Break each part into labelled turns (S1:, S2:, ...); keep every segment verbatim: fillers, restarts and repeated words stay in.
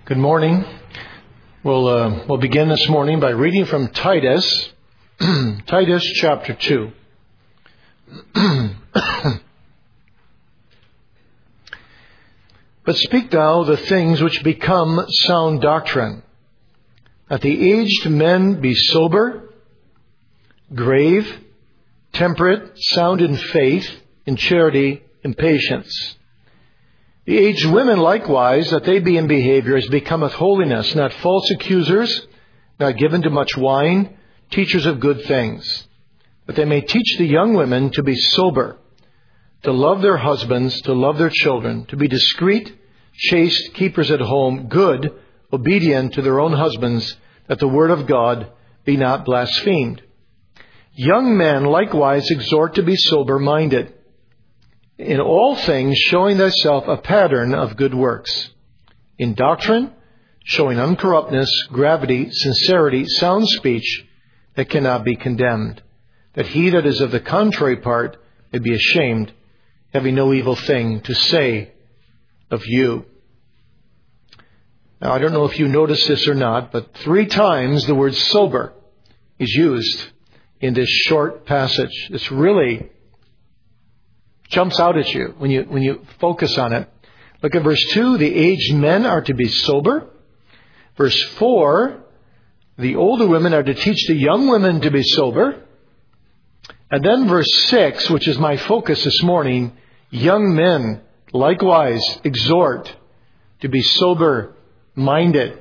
S1: Good morning. We'll uh, we'll begin this morning by reading from Titus, Titus chapter two. But speak thou the things which become sound doctrine, that the aged men be sober, grave, temperate, sound in faith, in charity, in patience. The aged women likewise, that they be in behavior as becometh holiness, not false accusers, not given to much wine, teachers of good things, that they may teach the young women to be sober, to love their husbands, to love their children, to be discreet, chaste, keepers at home, good, obedient to their own husbands, that the word of God be not blasphemed. Young men likewise exhort to be sober-minded, in all things showing thyself a pattern of good works. In doctrine, showing uncorruptness, gravity, sincerity, sound speech, that cannot be condemned, that he that is of the contrary part may be ashamed, having no evil thing to say of you. Now, I don't know if you noticed this or not, but three times the word sober is used in this short passage. It's really jumps out at you when you when you focus on it. Look at verse two. The aged men are to be sober. Verse four. The older women are to teach the young women to be sober. And then verse six, which is my focus this morning. Young men likewise exhort to be sober-minded.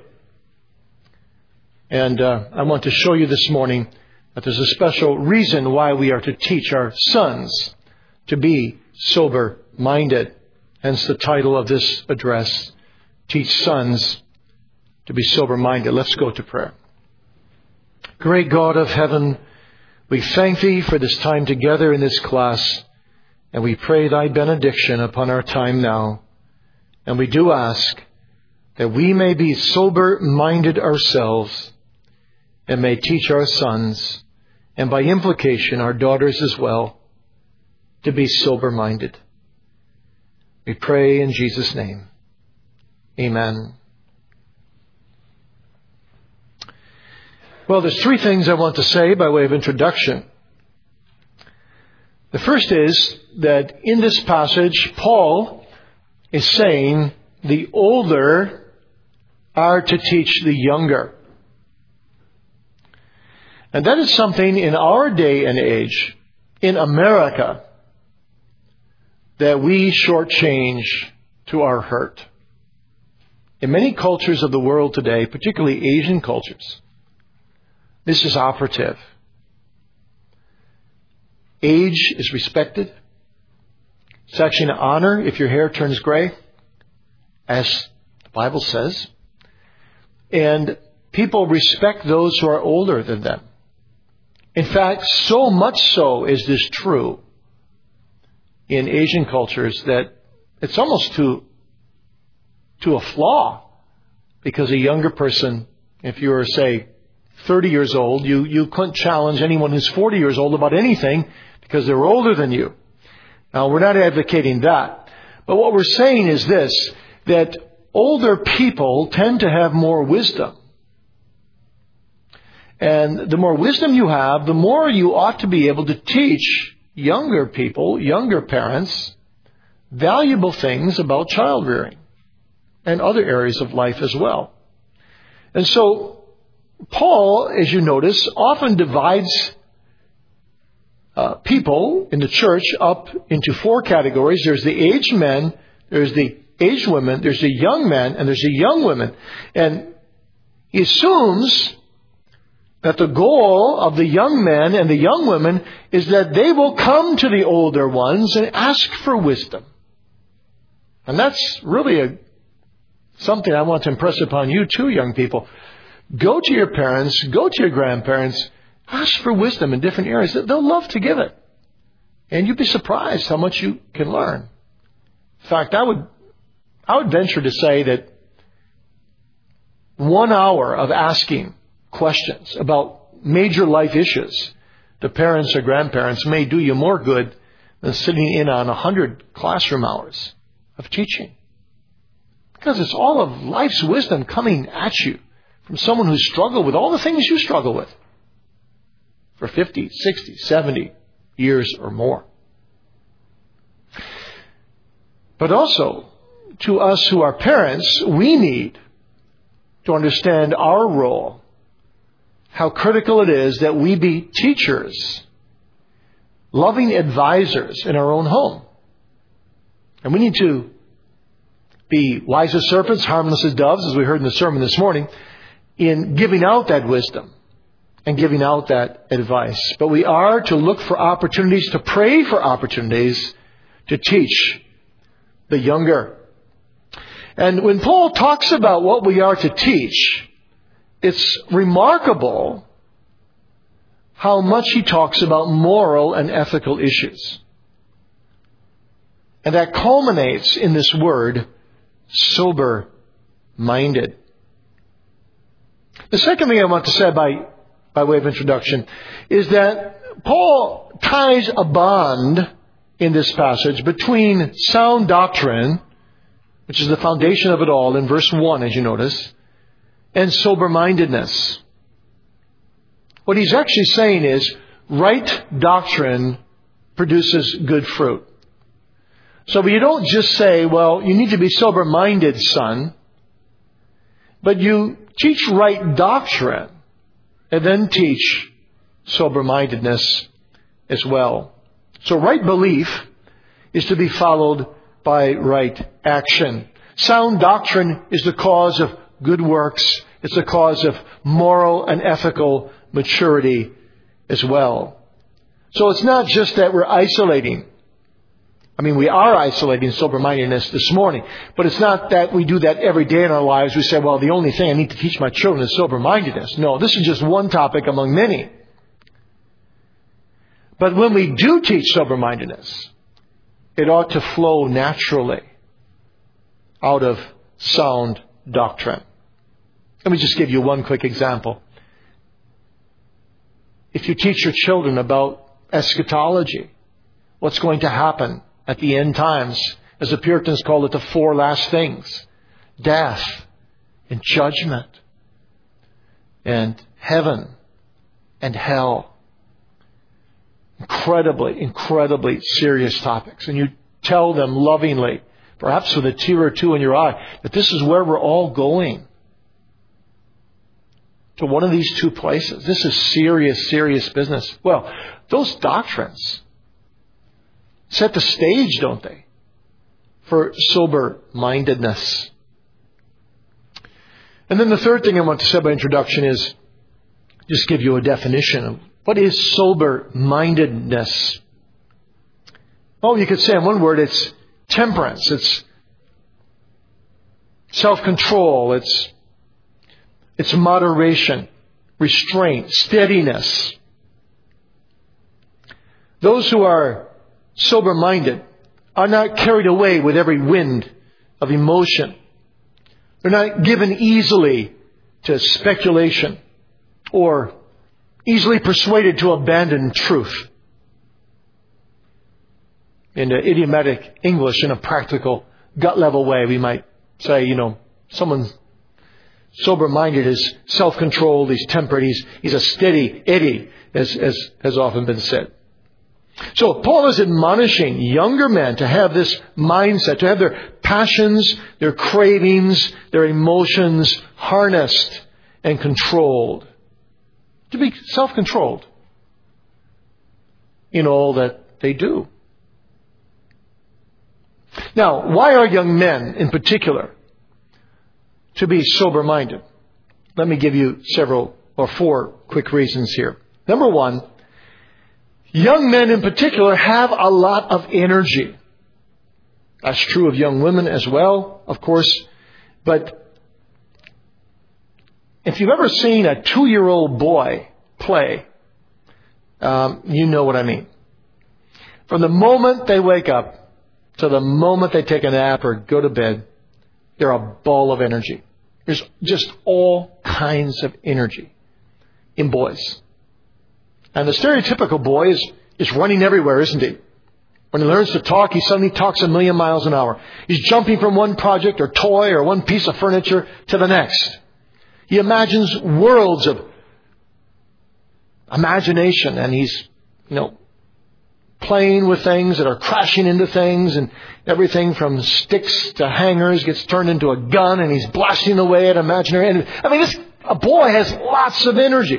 S1: And uh, I want to show you this morning that there's a special reason why we are to teach our sons to be sober-minded. Hence the title of this address, Teach Sons to be Sober-Minded. Let's go to prayer. Great God of heaven, we thank Thee for this time together in this class, and we pray Thy benediction upon our time now. And we do ask that we may be sober-minded ourselves and may teach our sons, and by implication our daughters as well, to be sober-minded. We pray in Jesus' name. Amen. Well, there's three things I want to say by way of introduction. The first is that in this passage, Paul is saying the older are to teach the younger. And that is something in our day and age, in America, that we shortchange to our hurt. In many cultures of the world today, particularly Asian cultures, this is operative. Age is respected. It's actually an honor if your hair turns gray, as the Bible says. And people respect those who are older than them. In fact, so much so is this true in Asian cultures that it's almost to to a flaw, because a younger person, if you were, say, thirty years old, you, you couldn't challenge anyone who's forty years old about anything because they're older than you. Now, we're not advocating that. But what we're saying is this, that older people tend to have more wisdom. And the more wisdom you have, the more you ought to be able to teach younger people, younger parents, valuable things about child rearing and other areas of life as well. And so Paul, as you notice, often divides uh, people in the church up into four categories. There's the aged men, there's the aged women, there's the young men, and there's the young women. And he assumes that the goal of the young men and the young women is that they will come to the older ones and ask for wisdom. And that's really a, something I want to impress upon you too, young people. Go to your parents, go to your grandparents, ask for wisdom in different areas. They'll love to give it. And you'd be surprised how much you can learn. In fact, I would, I would venture to say that one hour of asking questions about major life issues to parents or grandparents may do you more good than sitting in on a hundred classroom hours of teaching. Because it's all of life's wisdom coming at you from someone who's struggled with all the things you struggle with for fifty, sixty, seventy years or more. But also, to us who are parents, we need to understand our role, how critical it is that we be teachers, loving advisors in our own home. And we need to be wise as serpents, harmless as doves, as we heard in the sermon this morning, in giving out that wisdom and giving out that advice. But we are to look for opportunities, to pray for opportunities to teach the younger. And when Paul talks about what we are to teach, it's remarkable how much he talks about moral and ethical issues. And that culminates in this word, sober-minded. The second thing I want to say by, by way of introduction is that Paul ties a bond in this passage between sound doctrine, which is the foundation of it all in verse one, as you notice, and sober-mindedness. What he's actually saying is right doctrine produces good fruit. So you don't just say, well, you need to be sober-minded, son, but you teach right doctrine and then teach sober-mindedness as well. So right belief is to be followed by right action. Sound doctrine is the cause of good works. It's the cause of moral and ethical maturity as well. So it's not just that we're isolating. I mean, we are isolating sober-mindedness this morning, but it's not that we do that every day in our lives. We say, well, the only thing I need to teach my children is sober-mindedness. No, this is just one topic among many. But when we do teach sober-mindedness, it ought to flow naturally out of sound doctrine. Let me just give you one quick example. If you teach your children about eschatology, what's going to happen at the end times, as the Puritans call it, the four last things: death and judgment and heaven and hell. Incredibly, incredibly serious topics. And you tell them lovingly, perhaps with a tear or two in your eye, that this is where we're all going. To one of these two places. This is serious, serious business. Well, those doctrines set the stage, don't they, for sober-mindedness. And then the third thing I want to say by introduction is just give you a definition of what is sober-mindedness. Well, you could say in one word, it's temperance, it's self-control, it's it's moderation, restraint, steadiness. Those who are sober-minded are not carried away with every wind of emotion. They're not given easily to speculation or easily persuaded to abandon truth. In the idiomatic English, in a practical, gut-level way, we might say, you know, someone's sober-minded is self-controlled, he's tempered, he's, he's a steady Eddie, as, as has often been said. So Paul is admonishing younger men to have this mindset, to have their passions, their cravings, their emotions harnessed and controlled. To be self-controlled in all that they do. Now, why are young men in particular to be sober-minded? Let me give you several or four quick reasons here. Number one, young men in particular have a lot of energy. That's true of young women as well, of course. But if you've ever seen a two-year-old boy play, um, you know what I mean. From the moment they wake up to the moment they take a nap or go to bed, they're a ball of energy. There's just all kinds of energy in boys. And the stereotypical boy is, is running everywhere, isn't he? When he learns to talk, he suddenly talks a million miles an hour. He's jumping from one project or toy or one piece of furniture to the next. He imagines worlds of imagination, and he's, you know, playing with things that are crashing into things, and everything from sticks to hangers gets turned into a gun, and he's blasting away at imaginary enemies. I mean, this a boy has lots of energy.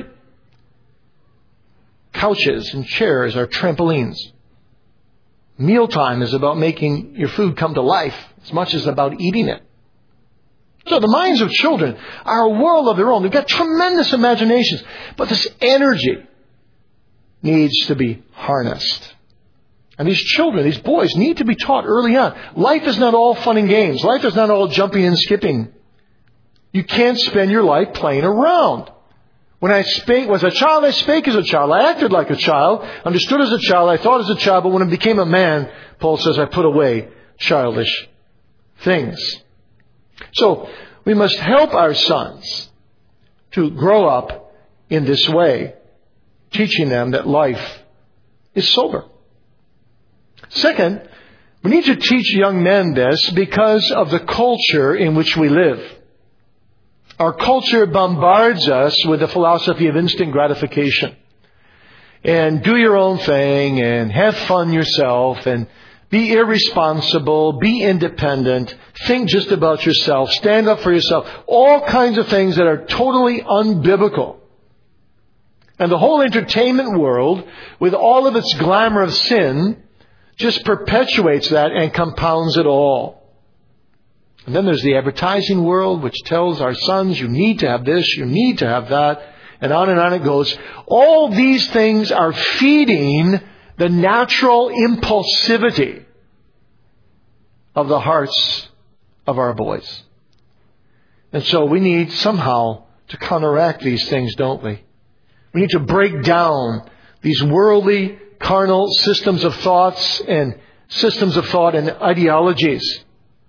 S1: Couches and chairs are trampolines. Mealtime is about making your food come to life as much as about eating it. So the minds of children are a world of their own. They've got tremendous imaginations. But this energy needs to be harnessed. And these children, these boys, need to be taught early on. Life is not all fun and games. Life is not all jumping and skipping. You can't spend your life playing around. When I spake, was a child, I spake as a child. I acted like a child, understood as a child, I thought as a child, but when I became a man, Paul says, I put away childish things. So, we must help our sons to grow up in this way, teaching them that life is sober. Second, we need to teach young men this because of the culture in which we live. Our culture bombards us with the philosophy of instant gratification. And do your own thing and have fun yourself and be irresponsible, be independent, think just about yourself, stand up for yourself. All kinds of things that are totally unbiblical. And the whole entertainment world, with all of its glamour of sin, just perpetuates that and compounds it all. And then there's the advertising world, which tells our sons, you need to have this, you need to have that, and on and on it goes. All these things are feeding the natural impulsivity of the hearts of our boys. And so we need somehow to counteract these things, don't we? We need to break down these worldly, carnal systems of thoughts and systems of thought and ideologies.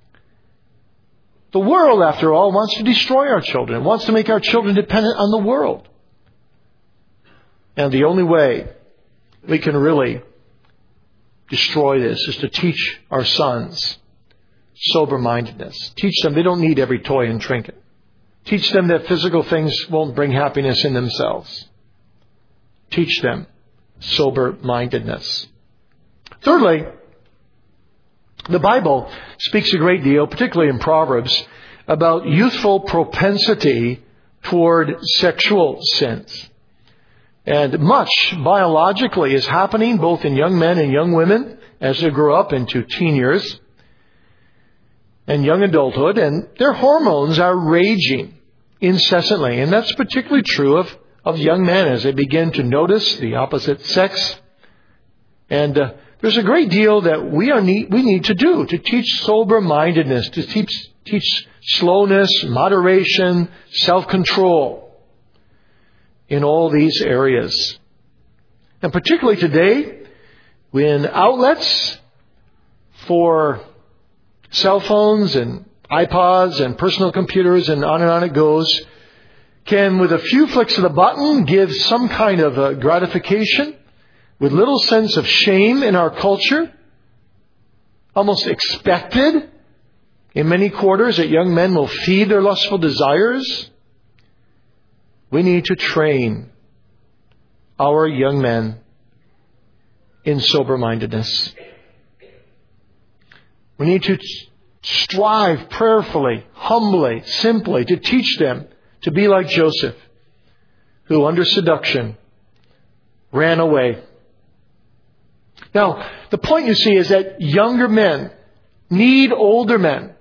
S1: The world, after all, wants to destroy our children. It wants to make our children dependent on the world. And the only way we can really destroy this is to teach our sons sober-mindedness. Teach them they don't need every toy and trinket. Teach them that physical things won't bring happiness in themselves. Teach them sober-mindedness. Thirdly, the Bible speaks a great deal, particularly in Proverbs, about youthful propensity toward sexual sins. And much biologically is happening both in young men and young women as they grow up into teen years and young adulthood, and their hormones are raging incessantly. And that's particularly true of, of young men as they begin to notice the opposite sex. And uh, there's a great deal that we are need, we need to do to teach sober-mindedness, to teach, teach slowness, moderation, self-control in all these areas. And particularly today, when outlets for cell phones and iPods and personal computers and on and on it goes, can, with a few flicks of the button, give some kind of a gratification with little sense of shame in our culture, almost expected in many quarters that young men will feed their lustful desires. We need to train our young men in sober-mindedness. We need to strive prayerfully, humbly, simply to teach them to be like Joseph, who under seduction ran away. Now, the point you see is that younger men need older men,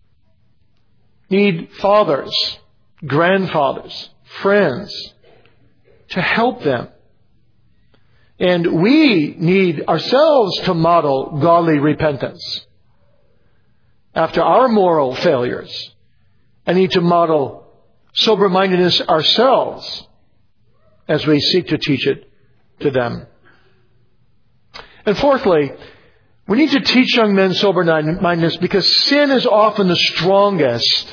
S1: need fathers, grandfathers, friends to help them. And we need ourselves to model godly repentance after our moral failures, and need to model sober-mindedness ourselves as we seek to teach it to them. And fourthly, we need to teach young men sober-mindedness because sin is often the strongest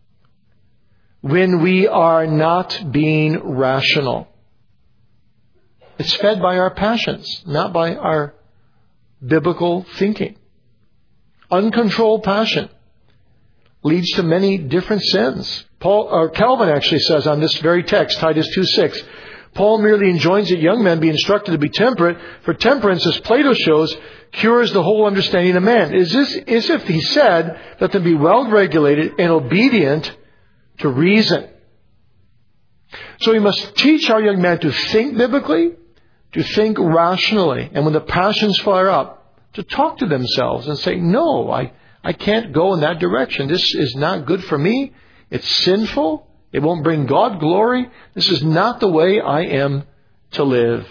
S1: when we are not being rational. It's fed by our passions, not by our biblical thinking. Uncontrolled passion leads to many different sins. Paul, or Calvin actually says on this very text, Titus two six, Paul merely enjoins that young men be instructed to be temperate, for temperance, as Plato shows, cures the whole understanding of man. Is this as if he said that to be well regulated and obedient to reason. So we must teach our young men to think biblically, to think rationally, and when the passions flare up, to talk to themselves and say, no, I, I can't go in that direction. This is not good for me. It's sinful. It won't bring God glory. This is not the way I am to live.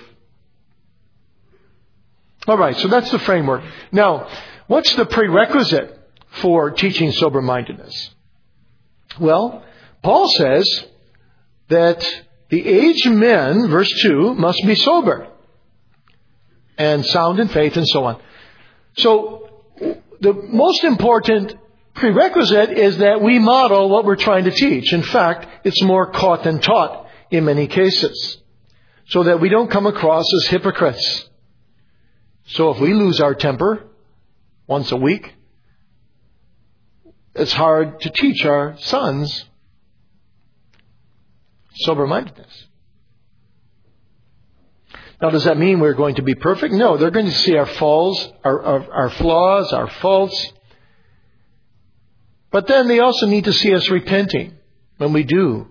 S1: All right, so that's the framework. Now, what's the prerequisite for teaching sober-mindedness? Well, Paul says that the aged men, verse two, must be sober and sound in faith and so on. So, the most important prerequisite is that we model what we're trying to teach. In fact, it's more caught than taught in many cases, so that we don't come across as hypocrites. So if we lose our temper once a week, it's hard to teach our sons sober-mindedness. Now, does that mean we're going to be perfect? No, they're going to see our faults, our, our, our flaws, our faults. But then they also need to see us repenting when we do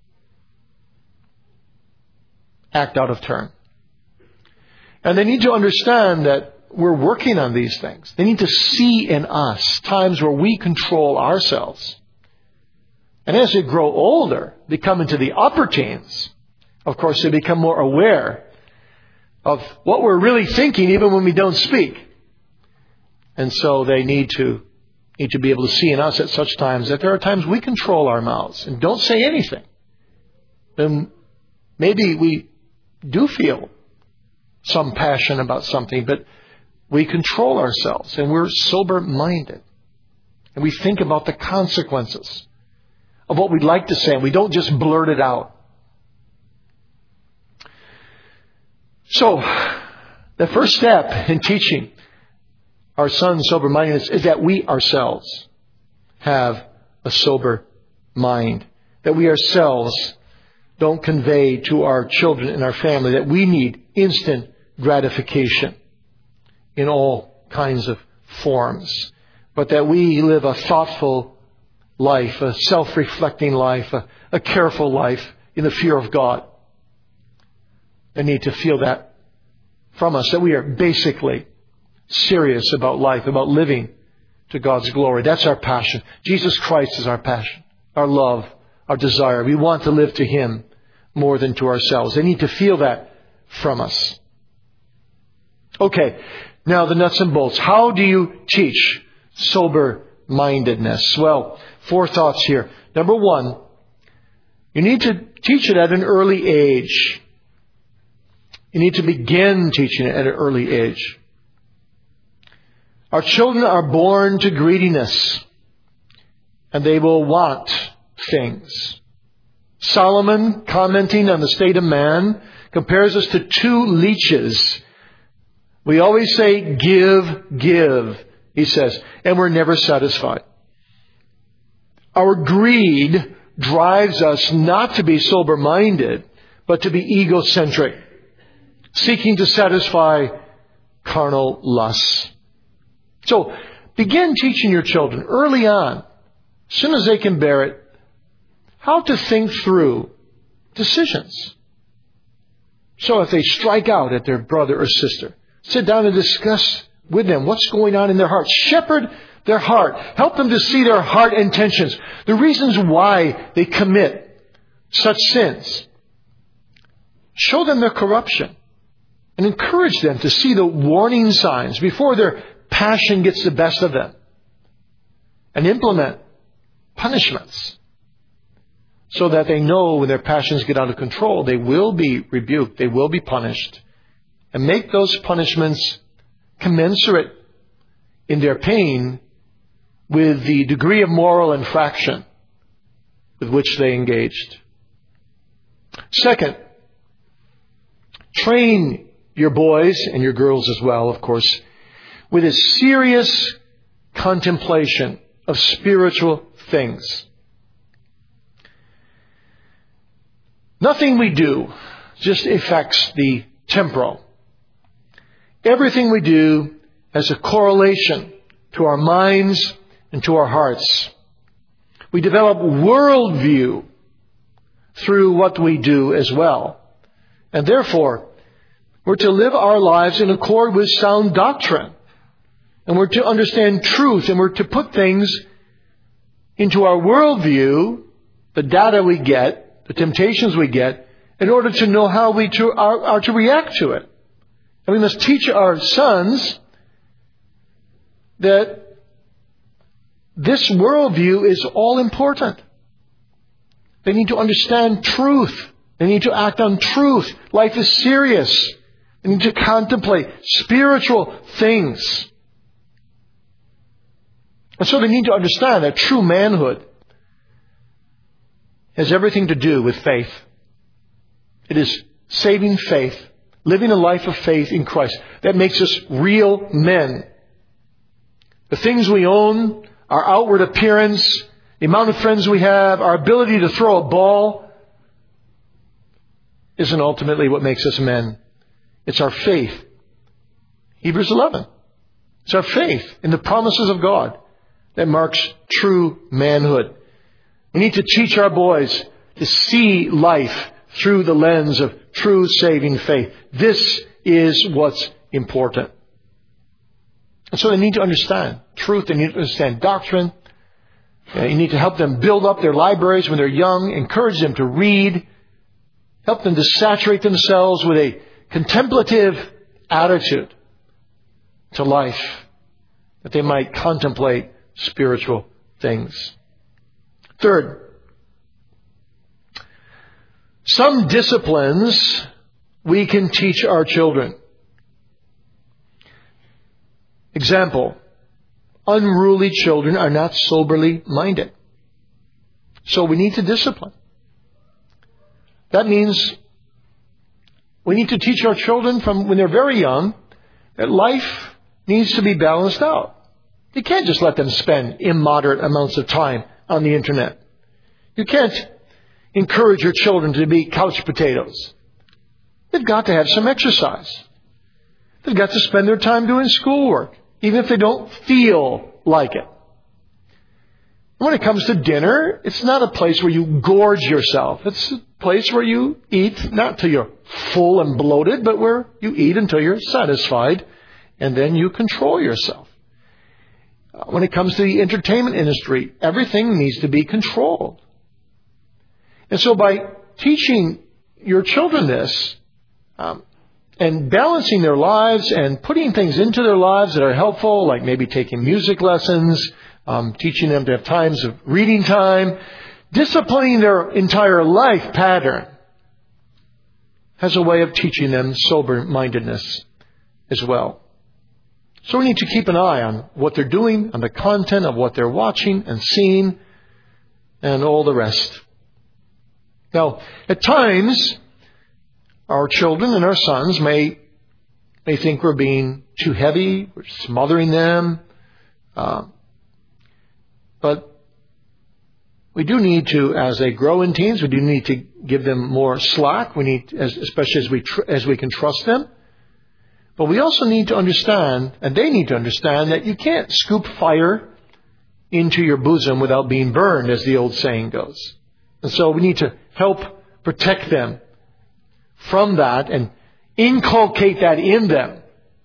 S1: act out of turn. And they need to understand that we're working on these things. They need to see in us times where we control ourselves. And as they grow older, they come into the upper teens. Of course, they become more aware of what we're really thinking even when we don't speak. And so they need to need to be able to see in us at such times that there are times we control our mouths and don't say anything. Then maybe we do feel some passion about something, but we control ourselves and we're sober-minded. And we think about the consequences of what we'd like to say, and we don't just blurt it out. So, the first step in teaching our sons sober-mindedness is that we ourselves have a sober mind. That we ourselves don't convey to our children and our family that we need instant gratification in all kinds of forms. But that we live a thoughtful life, a self-reflecting life, a, a careful life in the fear of God. They need to feel that from us, that we are basically serious about life, about living to God's glory. That's our passion. Jesus Christ is our passion, our love, our desire. We want to live to Him more than to ourselves. They need to feel that from us. Okay, now the nuts and bolts. How do you teach sober-mindedness? Well, four thoughts here. Number one, you need to teach it at an early age. You need to begin teaching it at an early age. Our children are born to greediness, and they will want things. Solomon, commenting on the state of man, compares us to two leeches. We always say, give, give, he says, and we're never satisfied. Our greed drives us not to be sober-minded, but to be egocentric, seeking to satisfy carnal lusts. So, begin teaching your children early on, as soon as they can bear it, how to think through decisions. So if they strike out at their brother or sister, sit down and discuss with them what's going on in their heart. Shepherd their heart. Help them to see their heart intentions, the reasons why they commit such sins. Show them their corruption and encourage them to see the warning signs before their passion gets the best of them, and implement punishments so that they know when their passions get out of control, they will be rebuked, they will be punished, and make those punishments commensurate in their pain with the degree of moral infraction with which they engaged. Second, train your boys and your girls as well, of course, with a serious contemplation of spiritual things. Nothing we do just affects the temporal. Everything we do has a correlation to our minds and to our hearts. We develop worldview through what we do as well. And therefore, we're to live our lives in accord with sound doctrine. And we're to understand truth, and we're to put things into our worldview, the data we get, the temptations we get, in order to know how we to, are, are to react to it. And we must teach our sons that this worldview is all important. They need to understand truth. They need to act on truth. Life is serious. They need to contemplate spiritual things. And so they need to understand that true manhood has everything to do with faith. It is saving faith, living a life of faith in Christ. That makes us real men. The things we own, our outward appearance, the amount of friends we have, our ability to throw a ball, isn't ultimately what makes us men. It's our faith. Hebrews eleven. It's our faith in the promises of God that marks true manhood. We need to teach our boys to see life through the lens of true saving faith. This is what's important. And so they need to understand truth. They need to understand doctrine. You need to help them build up their libraries when they're young. Encourage them to read. Help them to saturate themselves with a contemplative attitude to life, that they might contemplate spiritual things. Third, some disciplines we can teach our children. Example, unruly children are not soberly minded. So we need to discipline. That means we need to teach our children from when they're very young that life needs to be balanced out. You can't just let them spend immoderate amounts of time on the internet. You can't encourage your children to be couch potatoes. They've got to have some exercise. They've got to spend their time doing schoolwork, even if they don't feel like it. When it comes to dinner, it's not a place where you gorge yourself. It's a place where you eat, not till you're full and bloated, but where you eat until you're satisfied, and then you control yourself. When it comes to the entertainment industry, everything needs to be controlled. And so by teaching your children this, um, and balancing their lives and putting things into their lives that are helpful, like maybe taking music lessons, um, teaching them to have times of reading time, disciplining their entire life pattern has a way of teaching them sober-mindedness as well. So we need to keep an eye on what they're doing, on the content of what they're watching and seeing, and all the rest. Now, at times, our children and our sons may may think we're being too heavy, we're smothering them. Uh, but we do need to, as they grow in teens, we do need to give them more slack. We need, as, especially as we tr- as we can trust them. But we also need to understand, and they need to understand, that you can't scoop fire into your bosom without being burned, as the old saying goes. And so we need to help protect them from that and inculcate that in them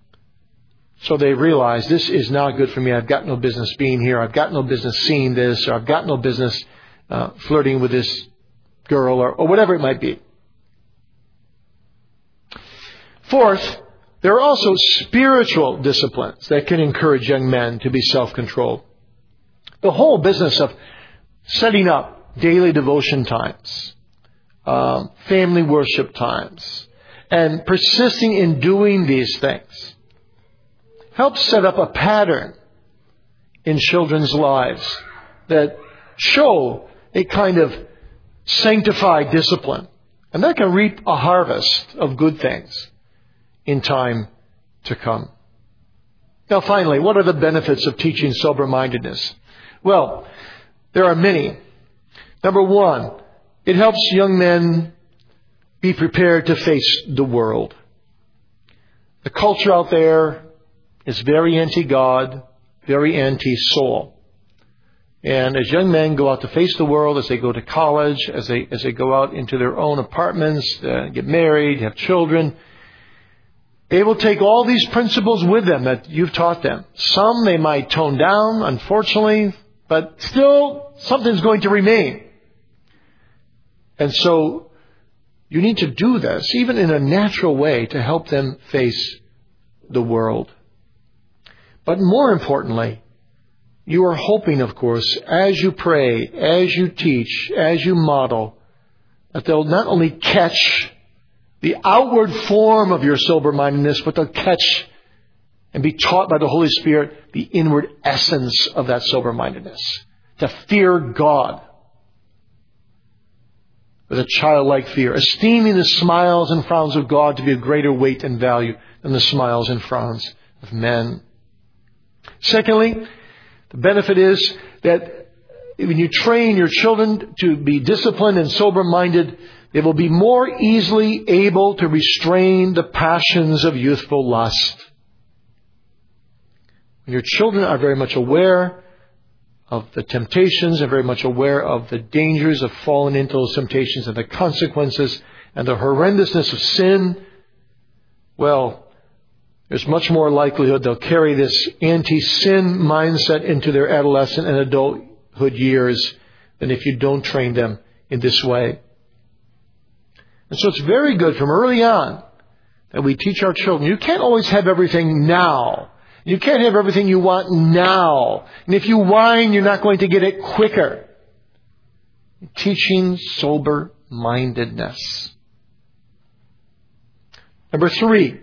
S1: so they realize this is not good for me. I've got no business being here. I've got no business seeing this, or I've got no business uh, flirting with this girl, or, or whatever it might be. Fourth, there are also spiritual disciplines that can encourage young men to be self-controlled. The whole business of setting up daily devotion times, um, family worship times, and persisting in doing these things helps set up a pattern in children's lives that show a kind of sanctified discipline. And that can reap a harvest of good things in time to come. Now finally, what are the benefits of teaching sober-mindedness? Well, there are many. Number one, it helps young men be prepared to face the world. The culture out there is very anti-God, very anti-soul. And as young men go out to face the world, as they go to college, as they as they go out into their own apartments, uh, get married, have children, they will take all these principles with them that you've taught them. Some they might tone down, unfortunately, but still something's going to remain. And so you need to do this, even in a natural way, to help them face the world. But more importantly, you are hoping, of course, as you pray, as you teach, as you model, that they'll not only catch the outward form of your sober-mindedness, but they'll catch and be taught by the Holy Spirit the inward essence of that sober-mindedness. To fear God with a childlike fear, esteeming the smiles and frowns of God to be of greater weight and value than the smiles and frowns of men. Secondly, the benefit is that when you train your children to be disciplined and sober-minded, they will be more easily able to restrain the passions of youthful lust. When your children are very much aware of the temptations and very much aware of the dangers of falling into those temptations and the consequences and the horrendousness of sin, well, there's much more likelihood they'll carry this anti-sin mindset into their adolescent and adulthood years than if you don't train them in this way. And so it's very good from early on that we teach our children. You can't always have everything now. You can't have everything you want now. And if you whine, you're not going to get it quicker. Teaching sober-mindedness. Number three.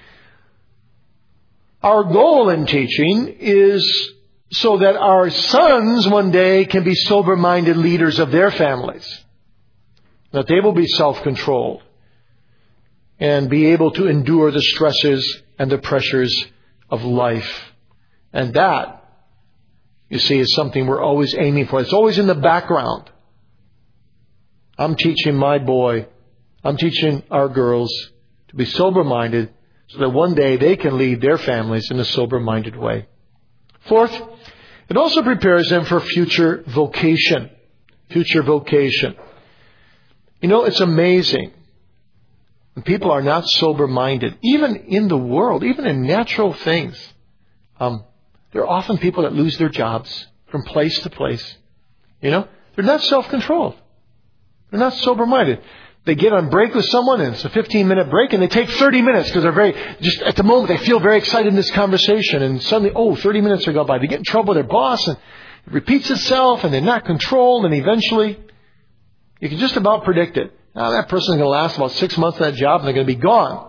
S1: Our goal in teaching is so that our sons one day can be sober-minded leaders of their families. That they will be self-controlled and be able to endure the stresses and the pressures of life. And that, you see, is something we're always aiming for. It's always in the background. I'm teaching my boy, I'm teaching our girls to be sober-minded so that one day they can lead their families in a sober-minded way. Fourth, it also prepares them for future vocation. Future vocation. You know, it's amazing when people are not sober-minded, even in the world, even in natural things. Um, there are often people that lose their jobs from place to place. You know, they're not self-controlled. They're not sober-minded. They get on break with someone and it's a fifteen minute break and they take thirty minutes because they're very, just at the moment they feel very excited in this conversation and suddenly, oh, thirty minutes are gone by. They get in trouble with their boss and it repeats itself and they're not controlled and eventually you can just about predict it. Now that person's going to last about six months in that job and they're going to be gone.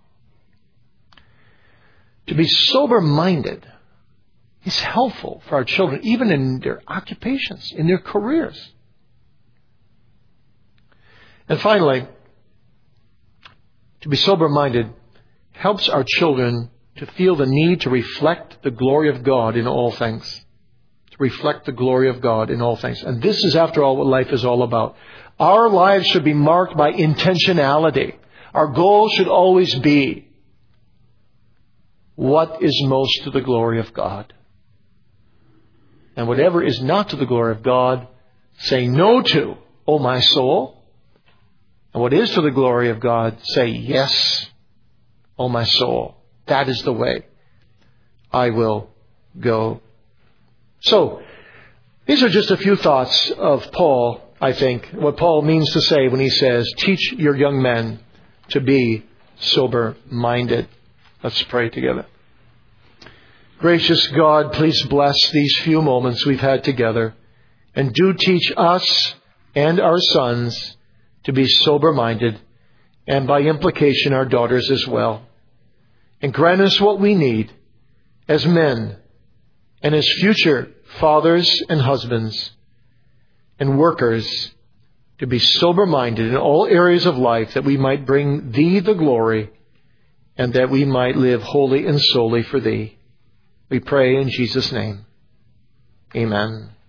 S1: To be sober-minded is helpful for our children, even in their occupations, in their careers. And finally, to be sober-minded helps our children to feel the need to reflect the glory of God in all things. To reflect the glory of God in all things. And this is, after all, what life is all about. Our lives should be marked by intentionality. Our goal should always be, what is most to the glory of God? And whatever is not to the glory of God, say no to, O my soul. And what is to the glory of God, say yes, O my soul. That is the way I will go. So, these are just a few thoughts of Paul, I think, what Paul means to say when he says, teach your young men to be sober-minded. Let's pray together. Gracious God, please bless these few moments we've had together, and do teach us and our sons to be sober-minded, and by implication our daughters as well. And grant us what we need as men and as future fathers and husbands and workers to be sober-minded in all areas of life, that we might bring Thee the glory and that we might live wholly and solely for Thee. We pray in Jesus' name. Amen.